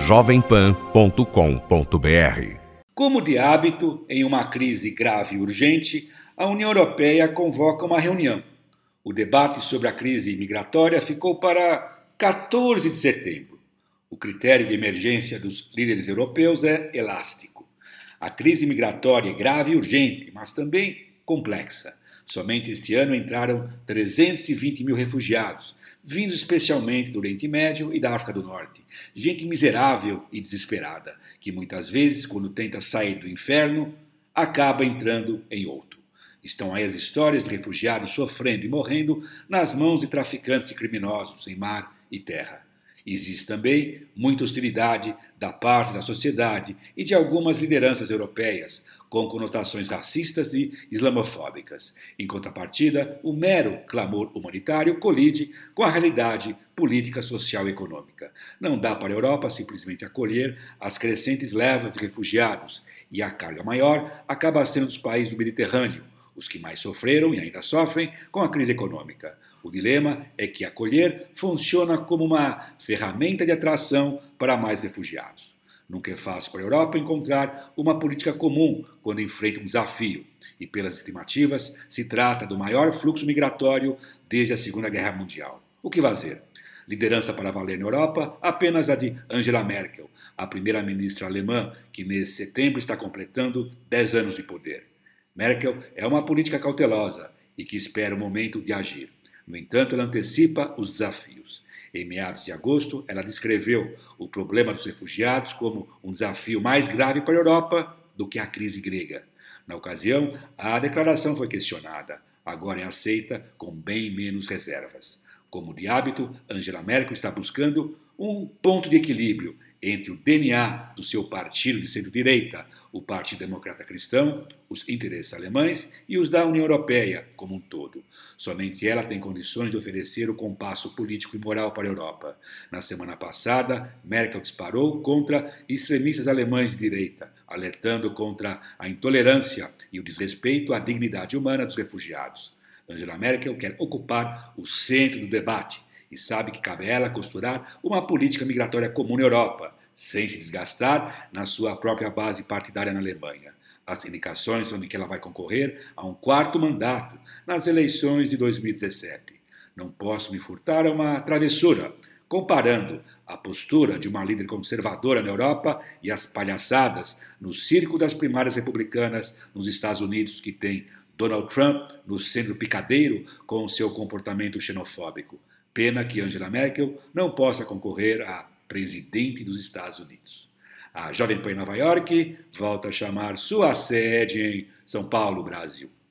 jovempan.com.br. Como de hábito, em uma crise grave e urgente, a União Europeia convoca uma reunião. O debate sobre a crise migratória ficou para 14 de setembro. O critério de emergência dos líderes europeus é elástico. A crise migratória é grave e urgente, mas também complexa. Somente este ano entraram 320 mil refugiados, vindos especialmente do Oriente Médio e da África do Norte. Gente miserável e desesperada, que muitas vezes, quando tenta sair do inferno, acaba entrando em outro. Estão aí as histórias de refugiados sofrendo e morrendo nas mãos de traficantes e criminosos em mar e terra. Existe também muita hostilidade da parte da sociedade e de algumas lideranças europeias, com conotações racistas e islamofóbicas. Em contrapartida, o mero clamor humanitário colide com a realidade política, social e econômica. Não dá para a Europa simplesmente acolher as crescentes levas de refugiados, e a carga maior acaba sendo dos países do Mediterrâneo, os que mais sofreram e ainda sofrem com a crise econômica. O dilema é que acolher funciona como uma ferramenta de atração para mais refugiados. Nunca é fácil para a Europa encontrar uma política comum quando enfrenta um desafio, e pelas estimativas, se trata do maior fluxo migratório desde a Segunda Guerra Mundial. O que fazer? Liderança para valer na Europa, apenas a de Angela Merkel, a primeira-ministra alemã, que nesse setembro está completando 10 anos de poder. Merkel é uma política cautelosa e que espera o momento de agir. No entanto, ela antecipa os desafios. Em meados de agosto, ela descreveu o problema dos refugiados como um desafio mais grave para a Europa do que a crise grega. Na ocasião, a declaração foi questionada. Agora é aceita com bem menos reservas. Como de hábito, Angela Merkel está buscando um ponto de equilíbrio entre o DNA do seu partido de centro-direita, o Partido Democrata Cristão, os interesses alemães e os da União Europeia como um todo. Somente ela tem condições de oferecer o compasso político e moral para a Europa. Na semana passada, Merkel disparou contra extremistas alemães de direita, alertando contra a intolerância e o desrespeito à dignidade humana dos refugiados. Angela Merkel quer ocupar o centro do debate e sabe que cabe a ela costurar uma política migratória comum na Europa, sem se desgastar na sua própria base partidária na Alemanha. As indicações são de que ela vai concorrer a um quarto mandato nas eleições de 2017. Não posso me furtar a uma travessura, comparando a postura de uma líder conservadora na Europa e as palhaçadas no circo das primárias republicanas nos Estados Unidos, que tem Donald Trump no centro picadeiro com seu comportamento xenofóbico. Pena que Angela Merkel não possa concorrer a presidente dos Estados Unidos. A Jovem Pan em Nova York volta a chamar sua sede em São Paulo, Brasil.